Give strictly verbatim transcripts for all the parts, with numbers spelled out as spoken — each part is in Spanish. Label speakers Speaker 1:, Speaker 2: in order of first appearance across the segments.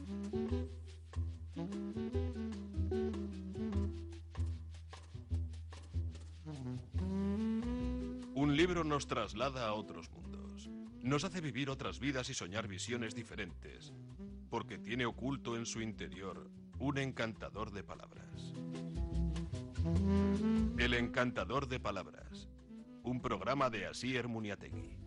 Speaker 1: Un libro nos traslada a otros mundos. Nos hace vivir otras vidas y soñar visiones diferentes, porque tiene oculto en su interior un encantador de palabras. El encantador de palabras, un programa de Asier Muniategui.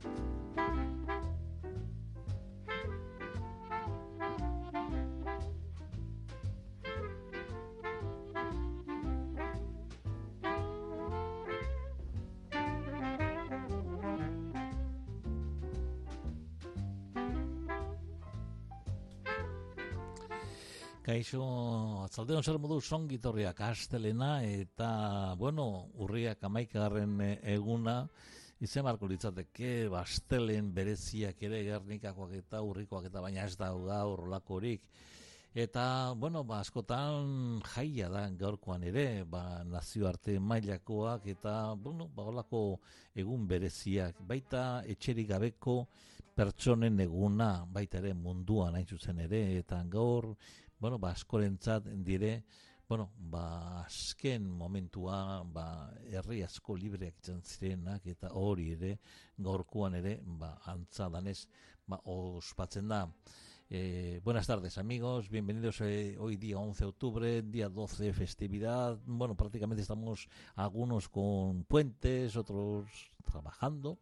Speaker 2: Kaixo, atzaldeon zer modu songitorriak astelena eta, bueno, urriak hamaikagarren eguna, izen marko litzateke, bastelen bereziak ere Gernikakoak eta urrikoak eta baina ez da gaur olakorik. Eta, bueno, ba, askotan jaia da gaurkoan ere, ba, nazioarte mailakoak eta, bueno, ba, olako egun bereziak, baita etxerik gabeko pertsonen eguna, baita ere munduan hain zuzen ere, eta gaur, bueno, ba, askorentzat dire, bueno, ba, azken momentua, ba, herri asko libreak izan zirenak, eta hori ere, gaurkoan ere, ba, antza danez, ba, ospatzen da. Eh, buenas tardes, amigos, bienvenidos eh, hoy día once de octubre, día doce, festividad. Bueno, prácticamente estamos algunos con puentes, otros trabajando.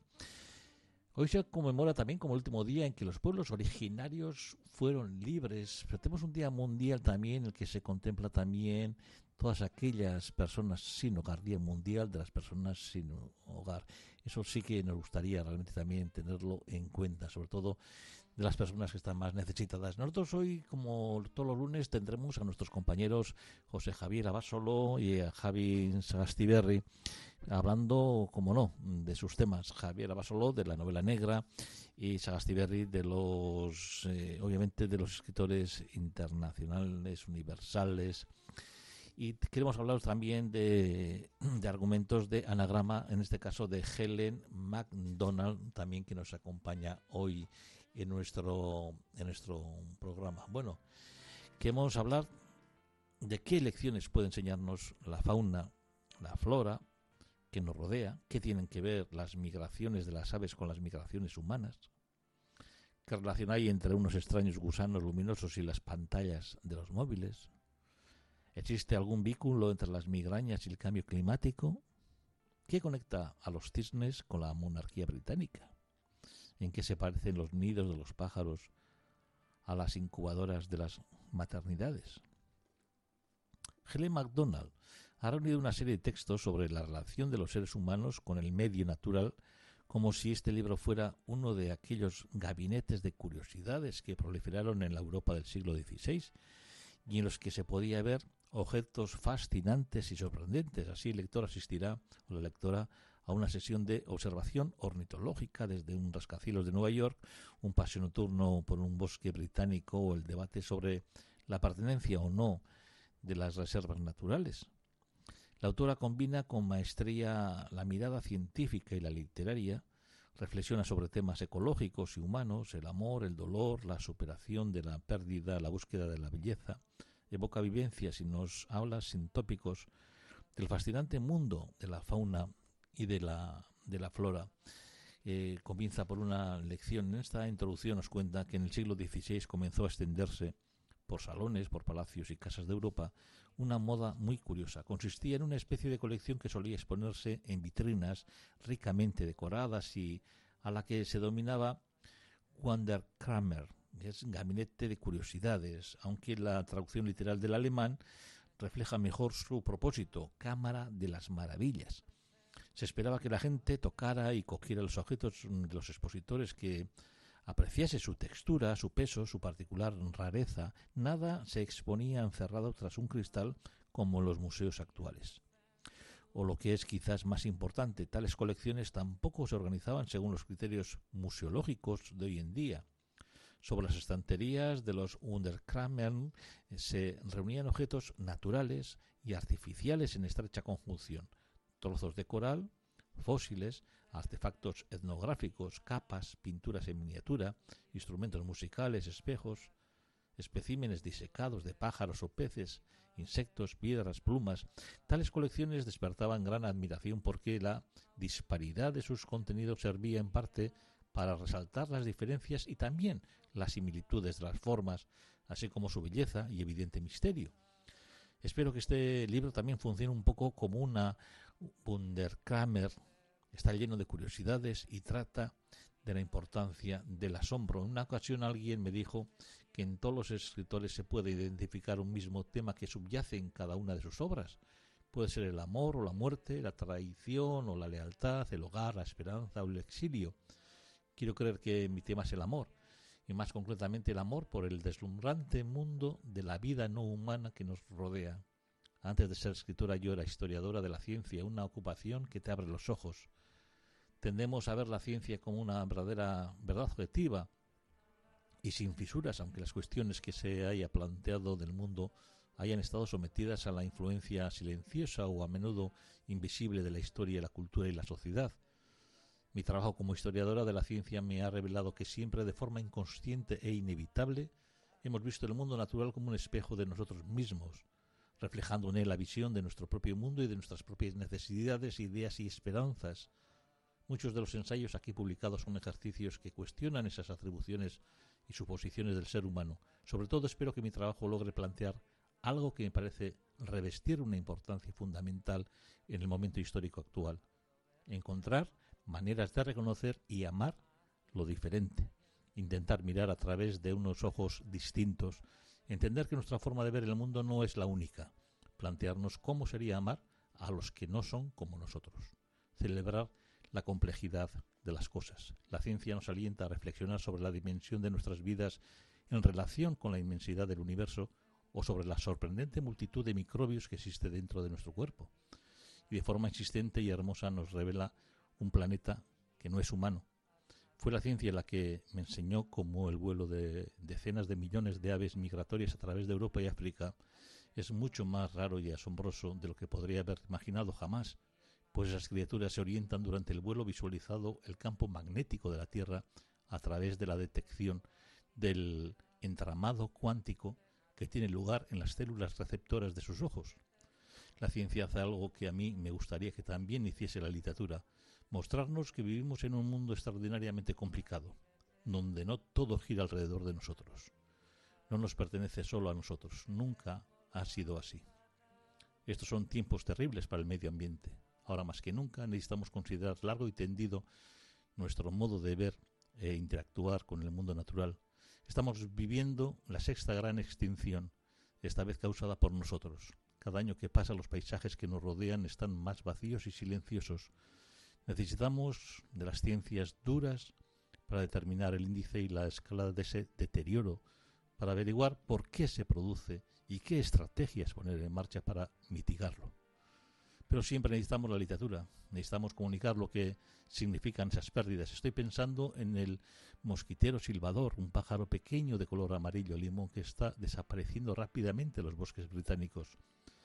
Speaker 2: Hoy se conmemora también como el último día en que los pueblos originarios fueron libres. Pero tenemos un día mundial también en el que se contempla también todas aquellas personas sin hogar, día mundial de las personas sin hogar. Eso sí que nos gustaría realmente también tenerlo en cuenta, sobre todo de las personas que están más necesitadas. Nosotros hoy, como todos los lunes, tendremos a nuestros compañeros José Javier Abasolo y a Javi Sagastiberri hablando, como no, de sus temas. Javier Abasolo de la novela negra y Sagastiberri de los, eh, obviamente, de los escritores internacionales, universales. Y queremos hablar también de, de argumentos de anagrama, en este caso de Helen MacDonald, también que nos acompaña hoy en nuestro, en nuestro programa. Bueno, queremos hablar de qué lecciones puede enseñarnos la fauna, la flora que nos rodea, qué tienen que ver las migraciones de las aves con las migraciones humanas, qué relación hay entre unos extraños gusanos luminosos y las pantallas de los móviles. ¿Existe algún vínculo entre las migrañas y el cambio climático? ¿Qué conecta a los cisnes con la monarquía británica? ¿En qué se parecen los nidos de los pájaros a las incubadoras de las maternidades? Helen MacDonald ha reunido una serie de textos sobre la relación de los seres humanos con el medio natural, como si este libro fuera uno de aquellos gabinetes de curiosidades que proliferaron en la Europa del siglo dieciséis y en los que se podía ver objetos fascinantes y sorprendentes. Así el lector asistirá, o la lectora, a una sesión de observación ornitológica desde un rascacielos de Nueva York, un paseo nocturno por un bosque británico o el debate sobre la pertenencia o no de las reservas naturales. La autora combina con maestría la mirada científica y la literaria, reflexiona sobre temas ecológicos y humanos, el amor, el dolor, la superación de la pérdida, la búsqueda de la belleza, evoca vivencias y nos habla sin tópicos del fascinante mundo de la fauna y de la, de la flora. Eh, comienza por una lección. En esta introducción nos cuenta que en el siglo dieciséis comenzó a extenderse por salones, por palacios y casas de Europa, una moda muy curiosa. Consistía en una especie de colección que solía exponerse en vitrinas ricamente decoradas y a la que se dominaba Wunderkammer, que es gabinete de curiosidades, aunque la traducción literal del alemán refleja mejor su propósito, cámara de las maravillas. Se esperaba que la gente tocara y cogiera los objetos de los expositores, que apreciase su textura, su peso, su particular rareza. Nada se exponía encerrado tras un cristal como en los museos actuales. O lo que es quizás más importante, tales colecciones tampoco se organizaban según los criterios museológicos de hoy en día. Sobre las estanterías de los Wunderkammer se reunían objetos naturales y artificiales en estrecha conjunción, trozos de coral, fósiles, artefactos etnográficos, capas, pinturas en miniatura, instrumentos musicales, espejos, especímenes disecados de pájaros o peces, insectos, piedras, plumas. Tales colecciones despertaban gran admiración porque la disparidad de sus contenidos servía en parte para resaltar las diferencias y también las similitudes de las formas, así como su belleza y evidente misterio. Espero que este libro también funcione un poco como una Wunderkramer. Está lleno de curiosidades y trata de la importancia del asombro. En una ocasión alguien me dijo que en todos los escritores se puede identificar un mismo tema que subyace en cada una de sus obras. Puede ser el amor o la muerte, la traición o la lealtad, el hogar, la esperanza o el exilio. Quiero creer que mi tema es el amor, y más concretamente el amor por el deslumbrante mundo de la vida no humana que nos rodea. Antes de ser escritora yo era historiadora de la ciencia, una ocupación que te abre los ojos. Tendemos a ver la ciencia como una verdadera verdad objetiva y sin fisuras, aunque las cuestiones que se haya planteado del mundo hayan estado sometidas a la influencia silenciosa o a menudo invisible de la historia, la cultura y la sociedad. Mi trabajo como historiadora de la ciencia me ha revelado que siempre, de forma inconsciente e inevitable, hemos visto el mundo natural como un espejo de nosotros mismos, reflejando en él la visión de nuestro propio mundo y de nuestras propias necesidades, ideas y esperanzas. Muchos de los ensayos aquí publicados son ejercicios que cuestionan esas atribuciones y suposiciones del ser humano. Sobre todo espero que mi trabajo logre plantear algo que me parece revestir una importancia fundamental en el momento histórico actual: encontrar maneras de reconocer y amar lo diferente, intentar mirar a través de unos ojos distintos, entender que nuestra forma de ver el mundo no es la única, plantearnos cómo sería amar a los que no son como nosotros, celebrar la complejidad de las cosas. La ciencia nos alienta a reflexionar sobre la dimensión de nuestras vidas en relación con la inmensidad del universo o sobre la sorprendente multitud de microbios que existe dentro de nuestro cuerpo. Y de forma insistente y hermosa nos revela un planeta que no es humano. Fue la ciencia la que me enseñó cómo el vuelo de decenas de millones de aves migratorias a través de Europa y África es mucho más raro y asombroso de lo que podría haber imaginado jamás, pues esas criaturas se orientan durante el vuelo visualizando el campo magnético de la Tierra a través de la detección del entramado cuántico que tiene lugar en las células receptoras de sus ojos. La ciencia hace algo que a mí me gustaría que también hiciese la literatura: mostrarnos que vivimos en un mundo extraordinariamente complicado, donde no todo gira alrededor de nosotros. No nos pertenece solo a nosotros, nunca ha sido así. Estos son tiempos terribles para el medio ambiente. Ahora más que nunca necesitamos considerar largo y tendido nuestro modo de ver e interactuar con el mundo natural. Estamos viviendo la sexta gran extinción, esta vez causada por nosotros. Cada año que pasa los paisajes que nos rodean están más vacíos y silenciosos. Necesitamos de las ciencias duras para determinar el índice y la escala de ese deterioro, para averiguar por qué se produce y qué estrategias poner en marcha para mitigarlo. Pero siempre necesitamos la literatura, necesitamos comunicar lo que significan esas pérdidas. Estoy pensando en el mosquitero silbador, un pájaro pequeño de color amarillo limón que está desapareciendo rápidamente en los bosques británicos.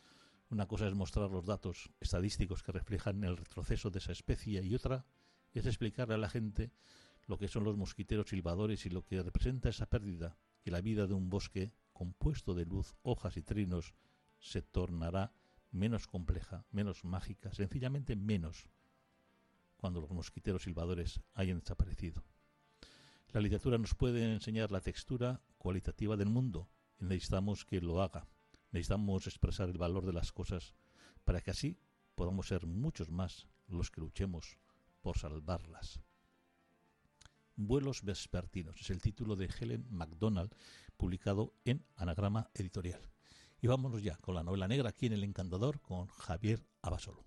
Speaker 2: Una cosa es mostrar los datos estadísticos que reflejan el retroceso de esa especie y otra es explicarle a la gente lo que son los mosquiteros silbadores y lo que representa esa pérdida, que la vida de un bosque compuesto de luz, hojas y trinos se tornará menos compleja, menos mágica, sencillamente menos, cuando los mosquiteros silbadores hayan desaparecido. La literatura nos puede enseñar la textura cualitativa del mundo y necesitamos que lo haga. Necesitamos expresar el valor de las cosas para que así podamos ser muchos más los que luchemos por salvarlas. Vuelos vespertinos es el título de Helen Macdonald, publicado en Anagrama Editorial. Y vámonos ya con la novela negra aquí en El Encantador con Javier Abasolo.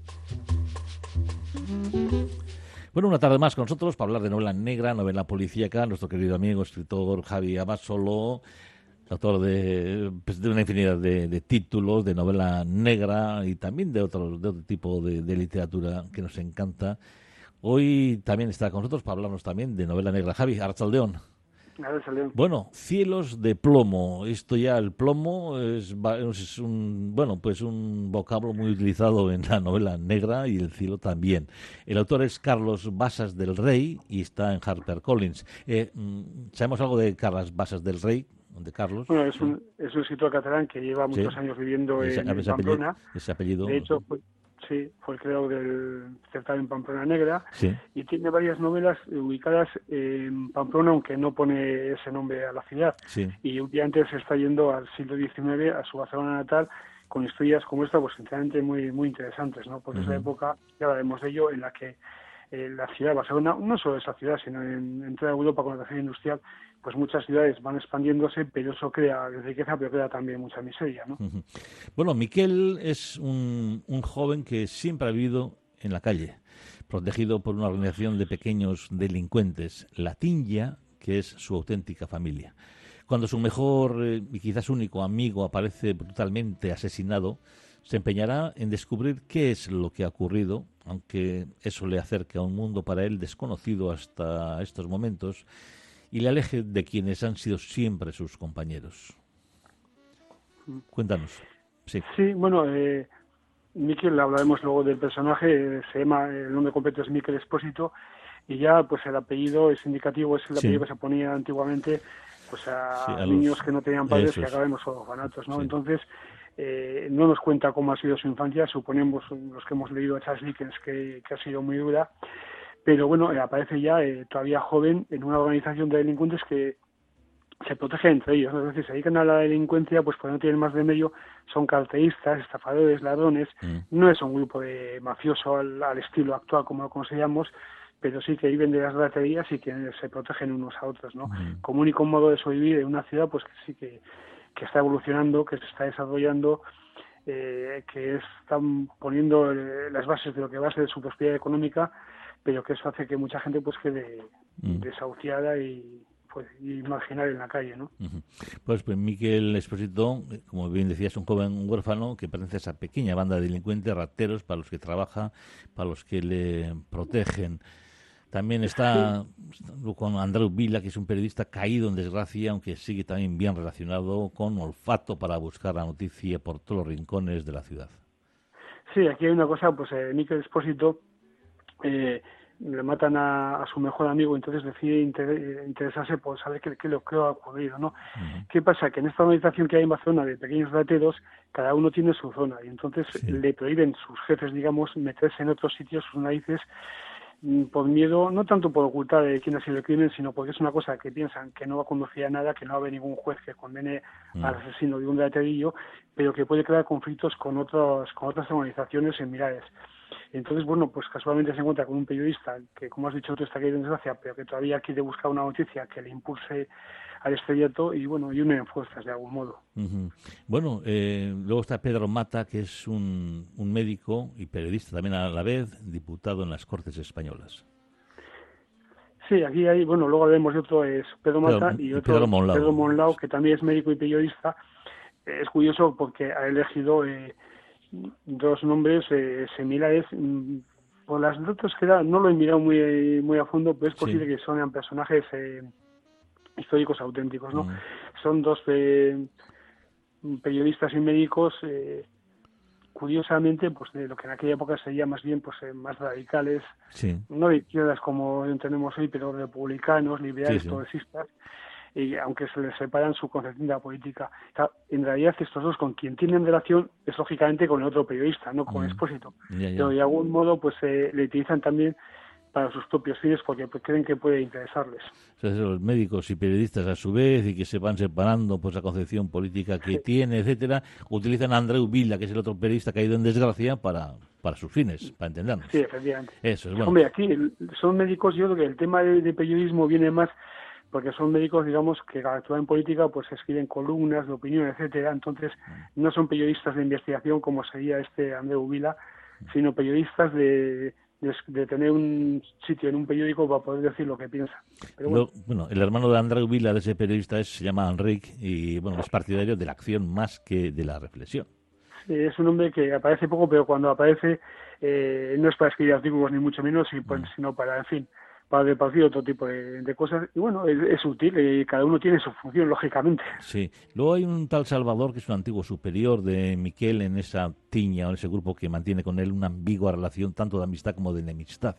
Speaker 2: Bueno, una tarde más con nosotros para hablar de novela negra, novela policíaca, nuestro querido amigo escritor Javi Abasolo, autor de, pues, de una infinidad de, de títulos, de novela negra y también de, otros, de otro tipo de, de literatura que nos encanta. Hoy también está con nosotros para hablarnos también de novela negra. Javi, Arratsaldeon. Bueno, Cielos de plomo. Esto ya, el plomo es, es un bueno, pues un vocablo muy utilizado en la novela negra y el cielo también. El autor es Carlos Basas del Rey y está en HarperCollins. Eh, ¿Sabemos algo de Carlos Basas del Rey? de Carlos.
Speaker 3: Bueno, es un, es un escritor catalán que lleva muchos
Speaker 2: sí.
Speaker 3: años viviendo
Speaker 2: ese,
Speaker 3: en,
Speaker 2: ese
Speaker 3: en Pamplona.
Speaker 2: Apellido, ese apellido.
Speaker 3: De hecho, fue, sí, fue el creador del certamen Pamplona Negra.
Speaker 2: Sí.
Speaker 3: Y tiene varias novelas ubicadas en Pamplona, aunque no pone ese nombre a la ciudad.
Speaker 2: Sí.
Speaker 3: Y últimamente se está yendo al siglo diecinueve, a su Barcelona natal, con historias como esta, pues sinceramente muy muy interesantes, ¿no? Porque uh-huh. es la época, ya hablaremos de ello, en la que eh, la ciudad de Barcelona, no solo esa ciudad, sino en, en toda Europa con la región industrial, pues muchas ciudades van expandiéndose, pero eso crea riqueza, pero crea también mucha miseria, ¿no?
Speaker 2: Uh-huh. Bueno, Miquel es un, un joven que siempre ha vivido en la calle, protegido por una organización de pequeños delincuentes, la Tinja, que es su auténtica familia. Cuando su mejor eh, y quizás único amigo aparece brutalmente asesinado, se empeñará en descubrir qué es lo que ha ocurrido, aunque eso le acerque a un mundo para él desconocido hasta estos momentos y le aleje de quienes han sido siempre sus compañeros. Cuéntanos. Sí,
Speaker 3: sí bueno, eh, Miquel, hablaremos luego del personaje, eh, se llama, el nombre completo es Miquel Espósito, y ya pues el apellido es indicativo, es el apellido sí. que se ponía antiguamente pues a, sí, a niños los... que no tenían padres que acabemos orfanatos, ¿no? Sí. Entonces, eh, no nos cuenta cómo ha sido su infancia, suponemos los que hemos leído a Charles Dickens que, que ha sido muy dura, pero bueno, eh, aparece ya eh, todavía joven en una organización de delincuentes que se protege entre ellos, ¿no? Es decir, se dedican a la delincuencia, pues porque no tienen más remedio, son carteristas, estafadores, ladrones, mm. no es un grupo de mafioso al, al estilo actual como lo consideramos, pero sí que viven de las raterías y que se protegen unos a otros, ¿no? Uh-huh. Como único modo de sobrevivir en una ciudad, pues que sí que, que está evolucionando, que se está desarrollando, eh, que están poniendo eh, las bases de lo que va a ser su prosperidad económica, pero que eso hace que mucha gente pues quede uh-huh. desahuciada y pues y marginal en la calle, ¿no?
Speaker 2: Uh-huh. Pues, pues Miquel Espósito, como bien decías, un joven huérfano que pertenece a esa pequeña banda de delincuentes rateros para los que trabaja, para los que le protegen. También está con Andreu Vila, que es un periodista caído en desgracia, aunque sigue también bien relacionado con olfato para buscar la noticia por todos los rincones de la ciudad.
Speaker 3: Sí, aquí hay una cosa, pues eh, Miquel Espósito eh, le matan a, a su mejor amigo, entonces decide inter- interesarse por saber qué, qué lo que ha ocurrido, ¿no? Uh-huh. ¿Qué pasa? Que en esta organización que hay en Barcelona de pequeños rateros, cada uno tiene su zona y entonces sí. le prohíben sus jefes, digamos, meterse en otros sitios, sus narices, por miedo, no tanto por ocultar de quién ha sido el crimen, sino porque es una cosa que piensan que no va a conducir a nada, que no va a haber ningún juez que condene mm. al asesino de un raterillo, pero que puede crear conflictos con otros, con otras organizaciones similares. Entonces, bueno, pues casualmente se encuentra con un periodista que, como has dicho tú, está caído en desgracia, pero que todavía quiere buscar una noticia que le impulse al estrellato y, bueno, y unen fuerzas de algún modo.
Speaker 2: Uh-huh. Bueno, eh, luego está Pedro Mata, que es un, un médico y periodista también a la vez, diputado en las Cortes Españolas.
Speaker 3: Sí, aquí hay, bueno, luego vemos de otro, es Pedro Mata
Speaker 2: Pedro,
Speaker 3: y otro
Speaker 2: Pedro Monlau.
Speaker 3: Pedro Monlau, que también es médico y periodista. Es curioso porque ha elegido eh, dos nombres eh, similares. Por las notas que da, no lo he mirado muy muy a fondo, pero es posible sí. que son personajes eh, históricos auténticos, ¿no? Mm. Son dos eh, periodistas y médicos, eh, curiosamente, pues de lo que en aquella época sería más bien pues eh, más radicales, sí. no de izquierdas como entendemos hoy, pero republicanos, liberales, sí, sí. progresistas, y aunque se les separan su concepción de la política. O sea, en realidad estos dos con quien tienen relación es lógicamente con el otro periodista, no con mm. Espósito. Yeah, yeah. Pero de algún modo pues eh, le utilizan también para sus propios fines porque pues, creen que puede interesarles.
Speaker 2: O sea, los médicos y periodistas a su vez y que se van separando por la concepción política que sí. tiene, etcétera, utilizan a Andreu Vila, que es el otro periodista caído en desgracia, para, para sus fines, para entendernos.
Speaker 3: Sí, efectivamente.
Speaker 2: Eso es bueno.
Speaker 3: Hombre, aquí son médicos, yo creo que el tema de, de periodismo viene más porque son médicos, digamos, que actúan en política, pues escriben columnas de opinión, etcétera. Entonces, no son periodistas de investigación como sería este Andreu Vila, sino periodistas de... De, de tener un sitio en un periódico para poder decir lo que piensa. Pero bueno.
Speaker 2: Lo, bueno, el hermano de Andreu Vila, de ese periodista, es, se llama Enric y bueno, es partidario de la acción más que de la reflexión.
Speaker 3: Sí, es un hombre que aparece poco, pero cuando aparece eh, no es para escribir artículos ni mucho menos, y, pues, mm. sino para, en fin, para repartir otro tipo de, de cosas. Y bueno, es, es útil y cada uno tiene su función, lógicamente.
Speaker 2: Sí. Luego hay un tal Salvador, que es un antiguo superior de Miquel en esa tiña o en ese grupo que mantiene con él una ambigua relación tanto de amistad como de enemistad.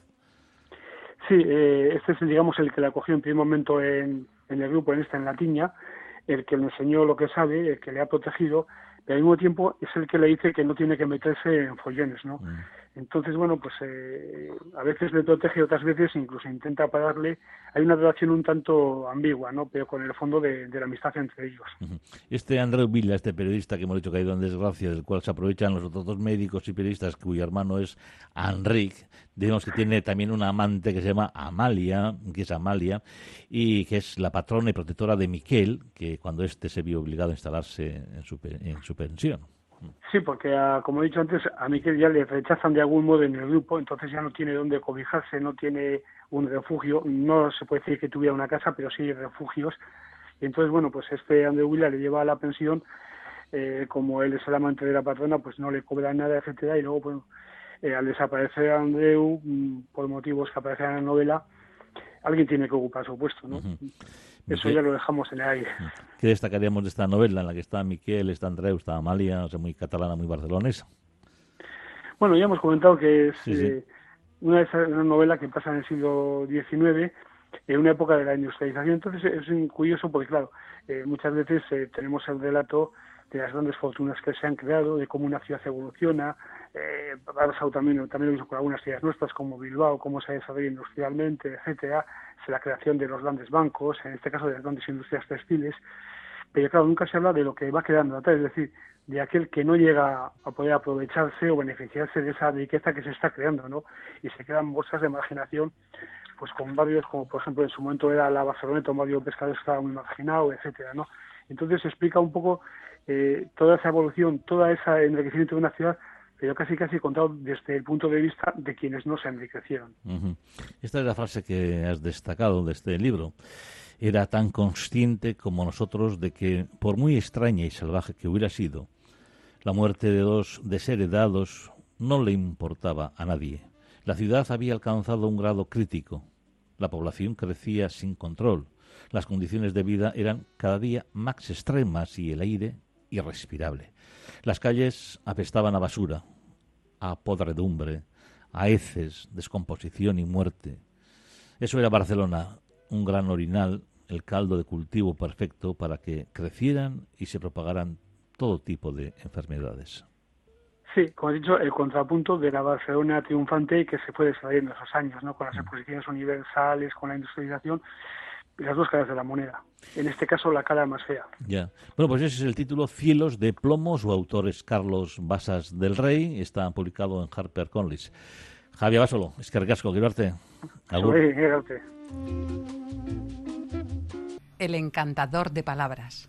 Speaker 3: Sí, eh, este es, digamos, el que la cogió en primer momento en, en el grupo, en esta, en la tiña. el que le enseñó lo que sabe, el que le ha protegido, pero al mismo tiempo es el que le dice que no tiene que meterse en follones, ¿no? Mm. Entonces, bueno, pues eh, a veces le protege, otras veces incluso intenta pararle. Hay una relación un tanto ambigua, ¿no? Pero con el fondo de, de la amistad entre ellos.
Speaker 2: Este Andreu Vila, este periodista que hemos dicho que ha ido en desgracia, del cual se aprovechan los otros dos médicos y periodistas, cuyo hermano es Enric, digamos que tiene también una amante que se llama Amalia, que es Amalia, y que es la patrona y protectora de Miquel, que cuando éste se vio obligado a instalarse en su, en su pensión.
Speaker 3: Sí, porque, a, como he dicho antes, a Miquel ya le rechazan de algún modo en el grupo, entonces ya no tiene dónde cobijarse, no tiene un refugio, no se puede decir que tuviera una casa, pero sí refugios. Y entonces, bueno, pues este Andreu Vila le lleva a la pensión, eh, como él es el amante de la patrona, pues no le cobra nada, etcétera, y luego, pues, eh, al desaparecer Andreu, por motivos que aparecen en la novela, alguien tiene que ocupar su puesto, ¿no? Uh-huh. Eso ¿Qué, ya lo dejamos en el aire.
Speaker 2: ¿Qué destacaríamos de esta novela en la que está Miquel, está Andreu, está Amalia, o sea, muy catalana, muy barcelonesa?
Speaker 3: Bueno, ya hemos comentado que es
Speaker 2: sí, sí.
Speaker 3: Eh, una, una novela que pasa en el siglo diecinueve, en una época de la industrialización. Entonces es curioso porque, claro, eh, muchas veces eh, tenemos el relato de las grandes fortunas que se han creado, de cómo una ciudad evoluciona. Eh, ha pasado también, también lo mismo con algunas ciudades nuestras como Bilbao, cómo se desarrolla industrialmente, etcétera, es la creación de los grandes bancos, en este caso de las grandes industrias textiles, pero claro, nunca se habla de lo que va quedando atrás, es decir, de aquel que no llega a poder aprovecharse o beneficiarse de esa riqueza que se está creando, ¿no? Y se quedan bolsas de marginación, pues con barrios como, por ejemplo, en su momento era la Barceloneta, un barrio pescador estaba muy marginado, etcétera, ¿no? Entonces se explica un poco eh, toda esa evolución, todo ese enriquecimiento de una ciudad, pero casi casi contado desde el punto de vista de quienes no se enriquecieron.
Speaker 2: Uh-huh. Esta es la frase que has destacado de este libro. Era tan consciente como nosotros de que, por muy extraña y salvaje que hubiera sido, la muerte de dos desheredados no le importaba a nadie. La ciudad había alcanzado un grado crítico. La población crecía sin control. Las condiciones de vida eran cada día más extremas y el aire irrespirable. Las calles apestaban a basura, a podredumbre, a heces, descomposición y muerte. Eso era Barcelona, un gran orinal, el caldo de cultivo perfecto para que crecieran y se propagaran todo tipo de enfermedades.
Speaker 3: Sí, como he dicho, el contrapunto de la Barcelona triunfante que se fue desarrollando en esos años, ¿no? Con las exposiciones universales, con la industrialización, las dos caras de la moneda. En este caso, la cara más fea.
Speaker 2: Ya. Bueno, pues ese es el título, Cielos de plomo. Su autor es Carlos Basas del Rey. Está publicado en HarperCollins. Javier Basolo, eskerrik asko, quiero verte.
Speaker 3: Agur. Sí, gracias.
Speaker 4: El encantador de palabras.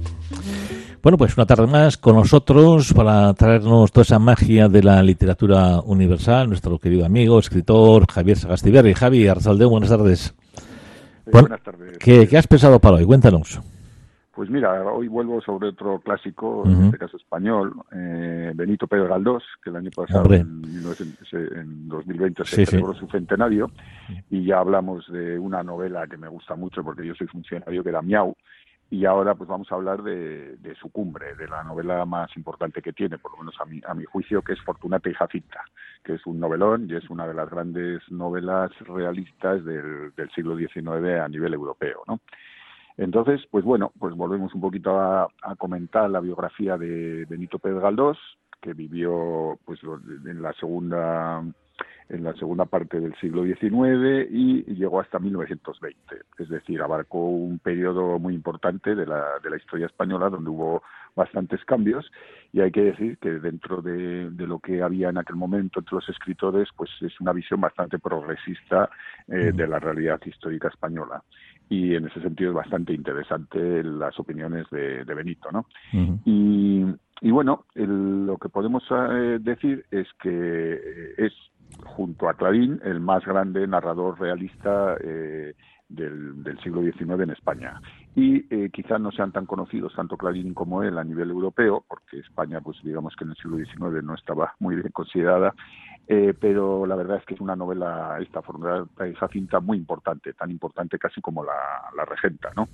Speaker 2: Bueno, pues una tarde más con nosotros para traernos toda esa magia de la literatura universal, nuestro querido amigo, escritor Javier Sagastiberri. Javi, Arrasaldeu, buenas tardes.
Speaker 5: Sí, buenas tardes.
Speaker 2: ¿Qué, ¿Qué has pensado para hoy? Cuéntanos.
Speaker 5: Pues mira, hoy vuelvo sobre otro clásico,
Speaker 2: Uh-huh.
Speaker 5: en este caso español, eh, Benito Pérez Galdós, que el año pasado, en, mil novecientos, en dos mil veinte, se
Speaker 2: sí,
Speaker 5: celebró
Speaker 2: sí.
Speaker 5: su centenario, y ya hablamos de una novela que me gusta mucho porque yo soy funcionario, que era Miau, y ahora pues vamos a hablar de, de su cumbre, de la novela más importante que tiene, por lo menos a mi, a mi juicio, que es Fortunata y Jacinta, que es un novelón y es una de las grandes novelas realistas del, del siglo diecinueve a nivel europeo, ¿no? Entonces, pues bueno, pues volvemos un poquito a, a comentar la biografía de Benito Pérez Galdós, que vivió pues en la segunda en la segunda parte del siglo diecinueve y llegó hasta mil novecientos veinte, es decir, abarcó un periodo muy importante de la de la historia española donde hubo bastantes cambios, y hay que decir que dentro de, de lo que había en aquel momento entre los escritores, pues es una visión bastante progresista eh, de la realidad histórica española. Y en ese sentido es bastante interesante las opiniones de, de Benito, ¿no? Uh-huh. Y, y bueno, el, lo que podemos eh, decir es que eh, es, junto a Clarín, el más grande narrador realista eh, del, del siglo diecinueve en España. Y eh, quizás no sean tan conocidos tanto Clarín como él a nivel europeo, porque España, pues digamos que en el siglo diecinueve no estaba muy bien considerada, eh, pero la verdad es que es una novela, esta Fortunata y Jacinta, muy importante, tan importante casi como la, la Regenta, ¿no?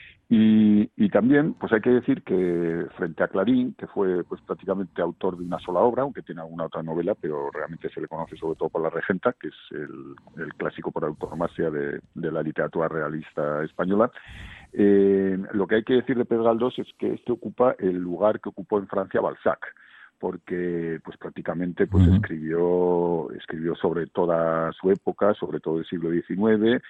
Speaker 5: Y, y también, pues hay que decir que frente a Clarín, que fue pues prácticamente autor de una sola obra, aunque tiene alguna otra novela, pero realmente se le conoce sobre todo por La Regenta, que es el, el clásico por antonomasia de, de la literatura realista española, Eh, lo que hay que decir de Pedro Galdós es que este ocupa el lugar que ocupó en Francia Balzac, porque pues prácticamente pues uh-huh. escribió escribió sobre toda su época, sobre todo el siglo diecinueve,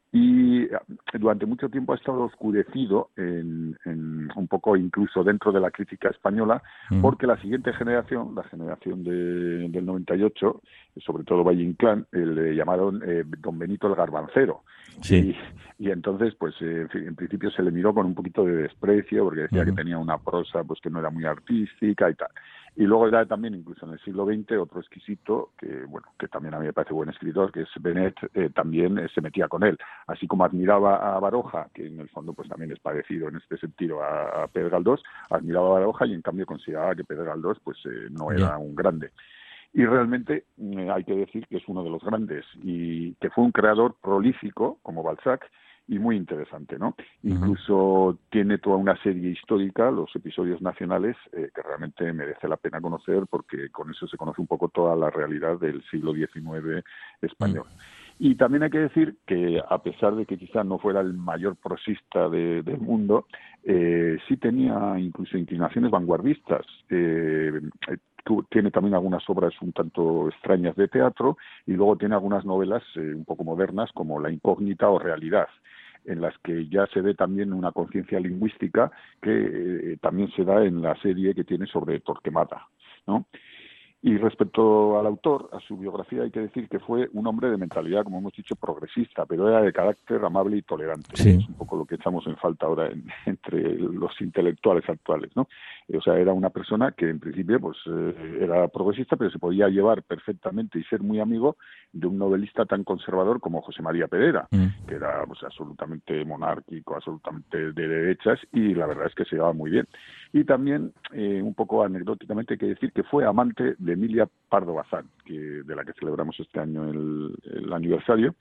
Speaker 5: y durante mucho tiempo ha estado oscurecido en, en un poco incluso dentro de la crítica española, uh-huh. porque la siguiente generación, la generación de, del noventa y ocho, sobre todo Valle Inclán, eh, le llamaron eh, Don Benito el Garbancero.
Speaker 2: Sí.
Speaker 5: Y, y entonces, pues eh, en, fin, en principio se le miró con un poquito de desprecio, porque decía uh-huh. que tenía una prosa pues que no era muy artística y tal. Y luego era también, incluso en el siglo veinte, otro exquisito, que bueno, que también a mí me parece buen escritor, que es Benet, eh, también eh, se metía con él. Así como admiraba a Baroja, que en el fondo pues también es parecido en este sentido a, a Pedro Galdós, admiraba a Baroja y en cambio consideraba que Pedro Galdós pues eh, no era yeah. un grande. Y realmente eh, hay que decir que es uno de los grandes y que fue un creador prolífico, como Balzac, y muy interesante, ¿no? Uh-huh. Incluso tiene toda una serie histórica, los episodios nacionales, eh, que realmente merece la pena conocer porque con eso se conoce un poco toda la realidad del siglo diecinueve español. Uh-huh. Y también hay que decir que, a pesar de que quizá no fuera el mayor prosista de, del mundo, eh, sí tenía incluso inclinaciones vanguardistas. Eh, tiene también algunas obras un tanto extrañas de teatro y luego tiene algunas novelas eh, un poco modernas como La incógnita o Realidad, en las que ya se ve también una conciencia lingüística que eh, también se da en la serie que tiene sobre Torquemada, ¿no? Y respecto al autor, a su biografía, hay que decir que fue un hombre de mentalidad, como hemos dicho, progresista, pero era de carácter amable y tolerante.
Speaker 2: Sí.
Speaker 5: Es un poco lo que echamos en falta ahora en, entre los intelectuales actuales, ¿no? O sea, era una persona que en principio pues eh, era progresista, pero se podía llevar perfectamente y ser muy amigo de un novelista tan conservador como José María Pedrera, mm. que era pues absolutamente monárquico, absolutamente de derechas, y la verdad es que se llevaba muy bien. Y también, eh, un poco anecdóticamente, hay que decir que fue amante de Emilia Pardo Bazán, que, de la que celebramos este año el, el aniversario,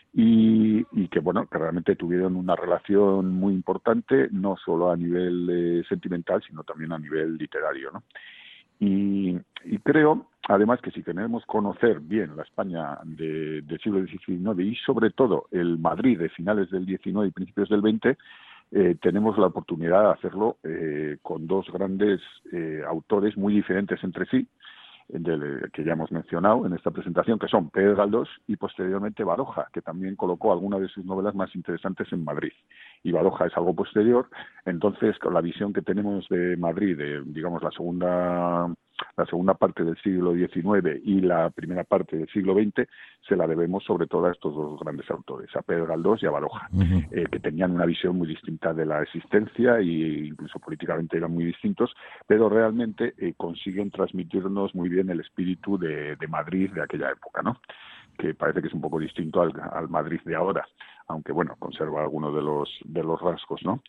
Speaker 5: y, y que, bueno, que realmente tuvieron una relación muy importante, no solo a nivel eh, sentimental, sino también a nivel literario, ¿no? Y, y creo, además, que si queremos conocer bien la España de, del siglo diecinueve y, sobre todo, el Madrid de finales del diecinueve y principios del veinte, Eh, tenemos la oportunidad de hacerlo eh, con dos grandes eh, autores muy diferentes entre sí, de, que ya hemos mencionado en esta presentación, que son Pedro Galdós y posteriormente Baroja, que también colocó algunas de sus novelas más interesantes en Madrid. Y Baroja es algo posterior, entonces con la visión que tenemos de Madrid, de, digamos, la segunda la segunda parte del siglo diecinueve y la primera parte del siglo veinte, se la debemos sobre todo a estos dos grandes autores, a Pedro Galdós y a Baroja, uh-huh. eh, que tenían una visión muy distinta de la existencia e incluso políticamente eran muy distintos, pero realmente eh, consiguen transmitirnos muy bien el espíritu de, de Madrid de aquella época, ¿no? Que parece que es un poco distinto al, al Madrid de ahora, aunque bueno, conserva algunos de los de los rasgos, ¿no?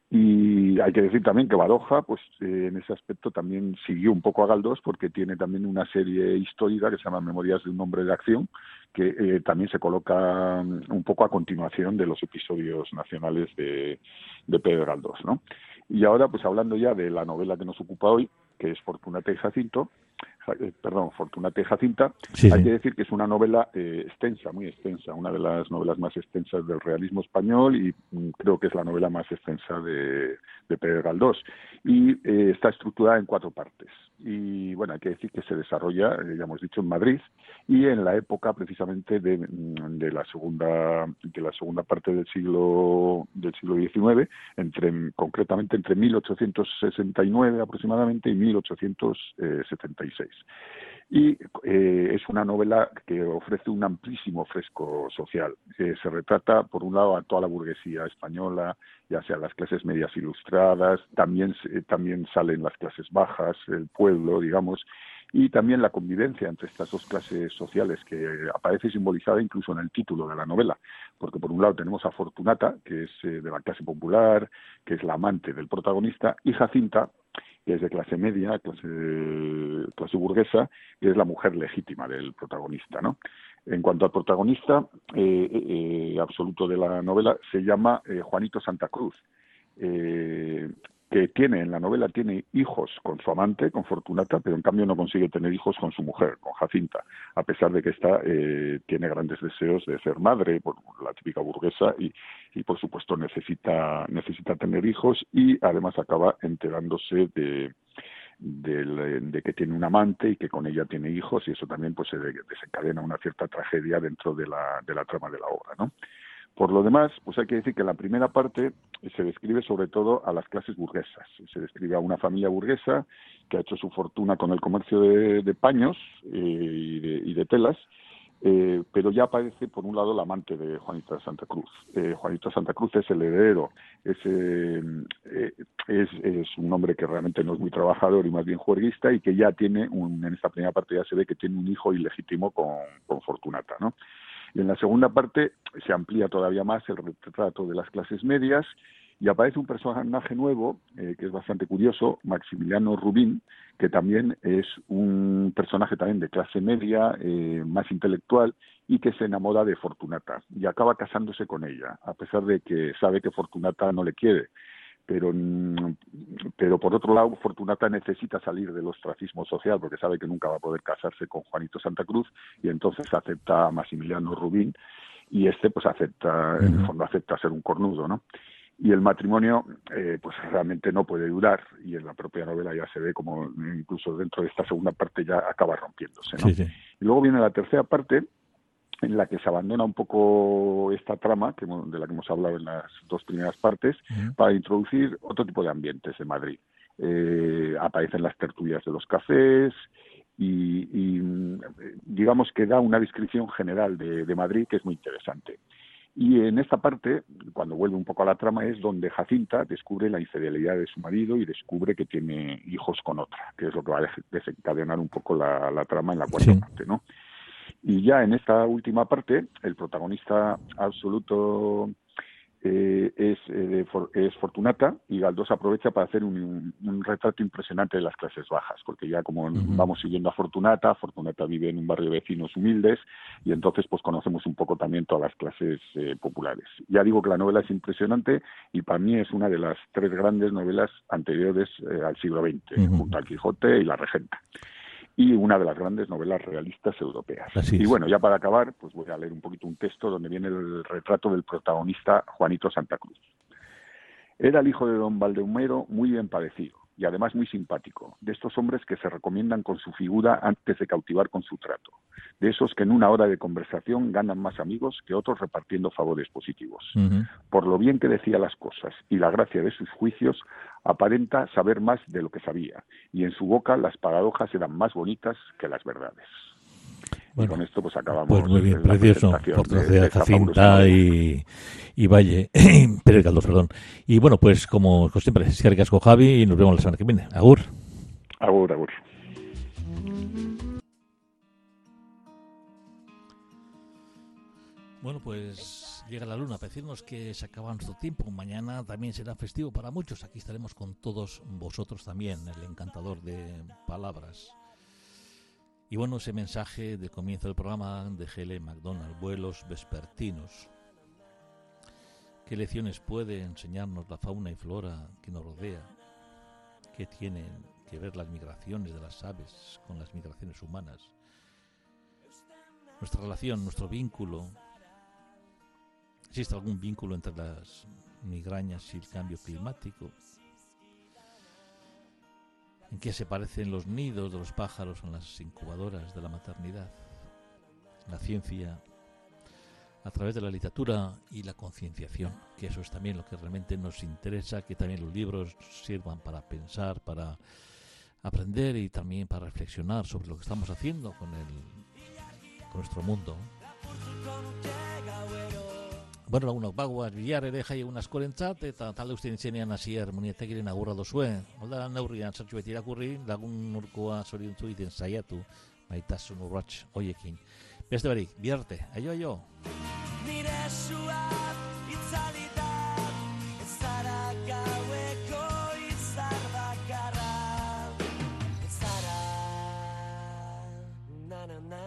Speaker 5: Y hay que decir también que Baroja, pues eh, en ese aspecto también siguió un poco a Galdós, porque tiene también una serie histórica que se llama Memorias de un hombre de acción, que eh, también se coloca un poco a continuación de los episodios nacionales de, de Pedro Galdós, ¿no? Y ahora, pues hablando ya de la novela que nos ocupa hoy, que es Fortunata y Jacinto, eh, perdón, Fortunata y Jacinta, sí, hay sí. que decir que es una novela eh, extensa, muy extensa, una de las novelas más extensas del realismo español y mm, creo que es la novela más extensa de, de Pedro Galdós. Y eh, está estructurada en cuatro partes. Y bueno, hay que decir que se desarrolla, eh, ya hemos dicho, en Madrid y en la época precisamente de, de la segunda de la segunda parte del siglo del siglo diecinueve, entre concretamente entre mil ochocientos sesenta y nueve aproximadamente y mil ochocientos setenta y seis. Y eh, es una novela que ofrece un amplísimo fresco social. Eh, se retrata, por un lado, a toda la burguesía española, ya sea las clases medias ilustradas, también, eh, también salen las clases bajas, el pueblo, digamos, y también la convivencia entre estas dos clases sociales, que aparece simbolizada incluso en el título de la novela, porque por un lado tenemos a Fortunata, que es eh, de la clase popular, que es la amante del protagonista, y Jacinta, que es de clase media, clase, clase burguesa, que es la mujer legítima del protagonista, ¿no? En cuanto al protagonista eh, eh, absoluto de la novela, se llama eh, Juanito Santa Cruz, eh, que que tiene, en la novela tiene hijos con su amante, con Fortunata, pero en cambio no consigue tener hijos con su mujer, con Jacinta, a pesar de que esta eh, tiene grandes deseos de ser madre, por la típica burguesa, y, y por supuesto necesita, necesita tener hijos, y además acaba enterándose de, de, de que tiene un amante y que con ella tiene hijos, y eso también pues se desencadena una cierta tragedia dentro de la, de la trama de la obra, ¿no? Por lo demás, pues hay que decir que en la primera parte se describe sobre todo a las clases burguesas. Se describe a una familia burguesa que ha hecho su fortuna con el comercio de, de paños eh, y, de, y de telas, eh, pero ya aparece, por un lado, el amante de Juanita de Santa Cruz. Eh, Juanito de Santa Cruz es el heredero, es, eh, eh, es, es un hombre que realmente no es muy trabajador y más bien juerguista, y que ya tiene, un, en esta primera parte ya se ve que tiene un hijo ilegítimo con, con Fortunata, ¿no? Y en la segunda parte se amplía todavía más el retrato de las clases medias y aparece un personaje nuevo, eh, que es bastante curioso, Maximiliano Rubín, que también es un personaje también de clase media, eh, más intelectual, y que se enamora de Fortunata y acaba casándose con ella, a pesar de que sabe que Fortunata no le quiere. Pero, pero por otro lado, Fortunata necesita salir del ostracismo social porque sabe que nunca va a poder casarse con Juanito Santa Cruz, y entonces acepta a Maximiliano Rubín, y este pues acepta, en el fondo acepta ser un cornudo, ¿no? Y el matrimonio eh, pues realmente no puede durar, y en la propia novela ya se ve como incluso dentro de esta segunda parte ya acaba rompiéndose, ¿no?
Speaker 2: Sí, sí.
Speaker 5: Y luego viene la tercera parte, en la que se abandona un poco esta trama que, de la que hemos hablado en las dos primeras partes, uh-huh. para introducir otro tipo de ambientes en Madrid. Eh, aparecen las tertulias de los cafés y, y digamos que da una descripción general de, de Madrid que es muy interesante. Y en esta parte, cuando vuelve un poco a la trama, es donde Jacinta descubre la infidelidad de su marido y descubre que tiene hijos con otra, que es lo que va a desencadenar un poco la, la trama en la cuarta sí. parte, ¿no? Y ya en esta última parte, el protagonista absoluto eh, es, eh, for, es Fortunata, y Galdós aprovecha para hacer un, un retrato impresionante de las clases bajas, porque ya como uh-huh. vamos siguiendo a Fortunata, Fortunata vive en un barrio de vecinos humildes, y entonces pues conocemos un poco también todas las clases eh, populares. Ya digo que la novela es impresionante, y para mí es una de las tres grandes novelas anteriores eh, al siglo veinte, uh-huh. junto al Quijote y La Regenta. Y una de las grandes novelas realistas europeas. Y bueno, ya para acabar, pues voy a leer un poquito un texto donde viene el retrato del protagonista Juanito Santa Cruz. Era el hijo de don Baldomero, muy bien parecido y además muy simpático, de estos hombres que se recomiendan con su figura antes de cautivar con su trato, de esos que en una hora de conversación ganan más amigos que otros repartiendo favores positivos. Uh-huh. Por lo bien que decía las cosas y la gracia de sus juicios, aparenta saber más de lo que sabía, y en su boca las paradojas eran más bonitas que las verdades. Bueno, y con esto pues acabamos.
Speaker 2: Pues muy bien, precioso, por de, de Jacinta y, y Valle, Pérez Galdós, perdón. Y bueno, pues como siempre, eskerrik asko Javi, y nos vemos la semana que viene. Agur.
Speaker 5: Agur, agur.
Speaker 2: Bueno, pues llega la luna para decirnos que se acaba nuestro tiempo. Mañana también será festivo para muchos. Aquí estaremos con todos vosotros también, el encantador de palabras. Y bueno, ese mensaje de comienzo del programa de G L MacDonald, vuelos vespertinos. ¿Qué lecciones puede enseñarnos la fauna y flora que nos rodea? ¿Qué tienen que ver las migraciones de las aves con las migraciones humanas? Nuestra relación, nuestro vínculo. ¿Existe algún vínculo entre las migrañas y el cambio climático? ¿En qué se parecen los nidos de los pájaros en las incubadoras de la maternidad? La ciencia, a través de la literatura y la concienciación, que eso es también lo que realmente nos interesa, que también los libros sirvan para pensar, para aprender y también para reflexionar sobre lo que estamos haciendo con, el, con nuestro mundo. Bueno, lagunok bagoaz bihar ere jai egun askorentzat, eta talde ustean itzenean hasier Muñetegiren agurra dozue. Holda neurrian sartxu beti irakurri, lagun urkoa zoriontzu iten saiatu, maitasun urrats hoiekin. Beste barik, biharte, aio, aio! Nire suak itzalita, ez zara gaueko izar bakarra, ez zara, na na na.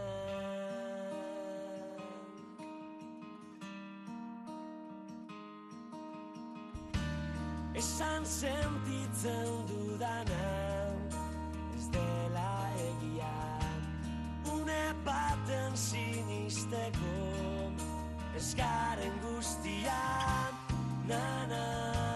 Speaker 6: esan sentitzen dudana ez dela egia, une baten sinisteko ez garen guztian, na na